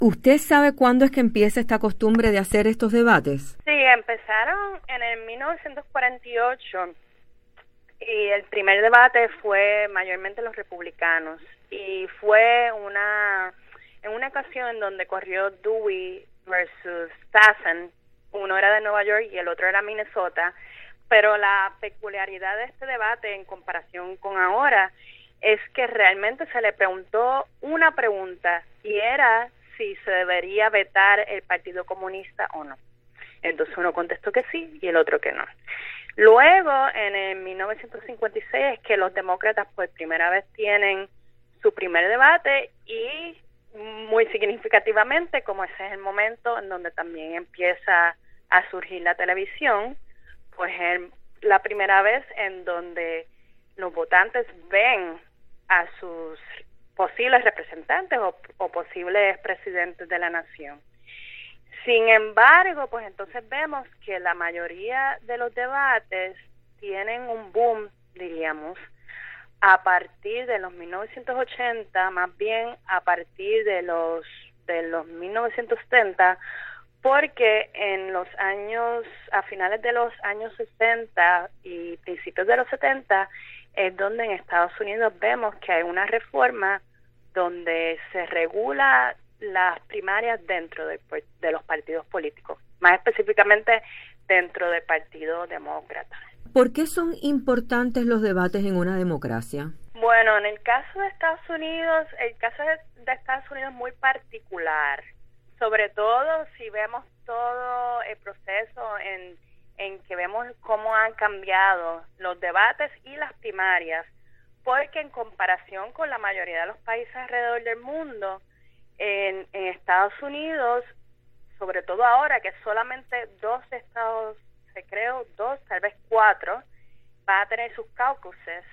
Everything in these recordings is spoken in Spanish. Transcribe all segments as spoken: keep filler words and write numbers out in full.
¿Usted sabe cuándo es que empieza esta costumbre de hacer estos debates? Sí, empezaron en el mil novecientos cuarenta y ocho y el primer debate fue mayormente los republicanos y fue una en una ocasión en donde corrió Dewey versus Stassen. Uno era de Nueva York y el otro era Minnesota, pero la peculiaridad de este debate en comparación con ahora es que realmente se le preguntó una pregunta y era si se debería vetar el Partido Comunista o no. Entonces uno contestó que sí y el otro que no. Luego, en el mil novecientos cincuenta y seis, es que los demócratas por primera vez tienen su primer debate y muy significativamente, como ese es el momento en donde también empieza a surgir la televisión, pues es la primera vez en donde los votantes ven a sus posibles representantes o, o posibles presidentes de la nación. Sin embargo, pues entonces vemos que la mayoría de los debates tienen un boom, diríamos, a partir de los mil novecientos ochenta, más bien a partir de los de los mil novecientos setenta, porque en los años, a finales de los años sesenta y principios de los setenta, es donde en Estados Unidos vemos que hay una reforma donde se regula las primarias dentro de, de los partidos políticos, más específicamente dentro del Partido Demócrata. ¿Por qué son importantes los debates en una democracia? Bueno, en el caso de Estados Unidos, el caso de Estados Unidos es muy particular, sobre todo si vemos todo el proceso en, en que vemos cómo han cambiado los debates y las primarias, porque en comparación con la mayoría de los países alrededor del mundo, en, en Estados Unidos, sobre todo ahora que solamente dos estados, se creo dos, tal vez cuatro, va a tener sus caucuses,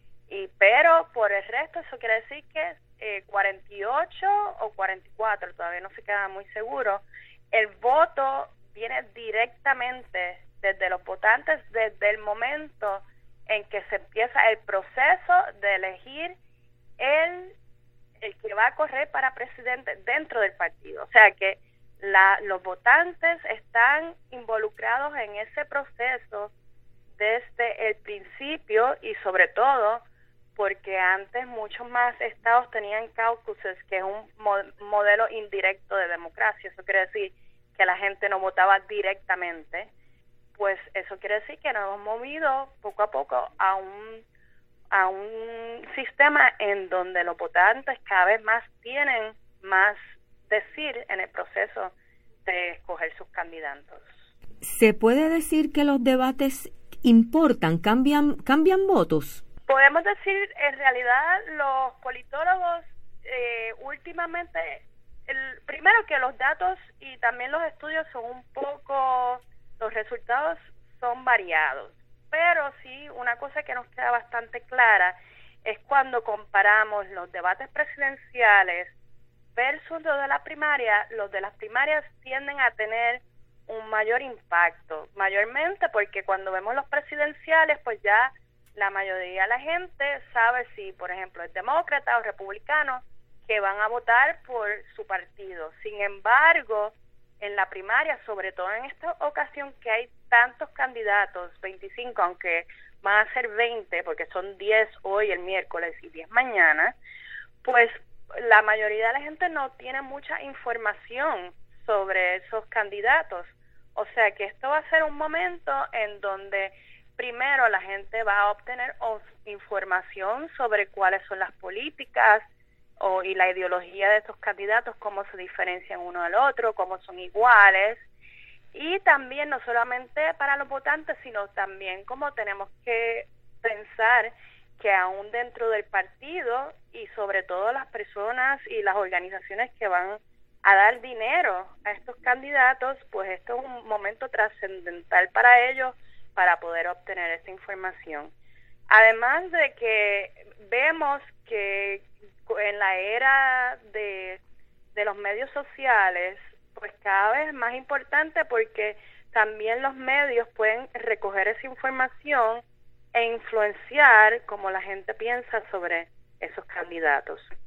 y pero por el resto eso quiere decir que eh, cuarenta y ocho o cuarenta y cuatro, todavía no se queda muy seguro, el voto viene directamente desde los votantes, desde el momento en que se empieza el proceso de elegir el, el que va a correr para presidente dentro del partido. O sea que la, los votantes están involucrados en ese proceso desde el principio y sobre todo porque antes muchos más estados tenían caucuses, que es un mo- modelo indirecto de democracia. Eso quiere decir que la gente no votaba directamente. Pues eso quiere decir que nos hemos movido poco a poco a un a un sistema en donde los votantes cada vez más tienen más decir en el proceso de escoger sus candidatos. ¿Se puede decir que los debates importan, cambian cambian votos? Podemos decir, en realidad, los politólogos eh, últimamente, el, primero que los datos y también los estudios son un poco, los resultados son variados, pero sí una cosa que nos queda bastante clara es cuando comparamos los debates presidenciales versus los de la primaria, los de las primarias tienden a tener un mayor impacto, mayormente porque cuando vemos los presidenciales, pues ya la mayoría de la gente sabe si, por ejemplo, es demócrata o republicano, que van a votar por su partido. Sin embargo, en la primaria, sobre todo en esta ocasión que hay tantos candidatos, veinticinco, aunque van a ser veinte, porque son diez hoy el miércoles y diez mañana, pues la mayoría de la gente no tiene mucha información sobre esos candidatos. O sea que esto va a ser un momento en donde primero la gente va a obtener información sobre cuáles son las políticas o, y la ideología de estos candidatos, cómo se diferencian uno del otro, cómo son iguales. Y también no solamente para los votantes, sino también cómo tenemos que pensar que aún dentro del partido y sobre todo las personas y las organizaciones que van a dar dinero a estos candidatos, pues esto es un momento trascendental para ellos para poder obtener esta información. Además de que vemos que en la era de, de los medios sociales, pues cada vez es más importante porque también los medios pueden recoger esa información e influenciar cómo la gente piensa sobre esos candidatos.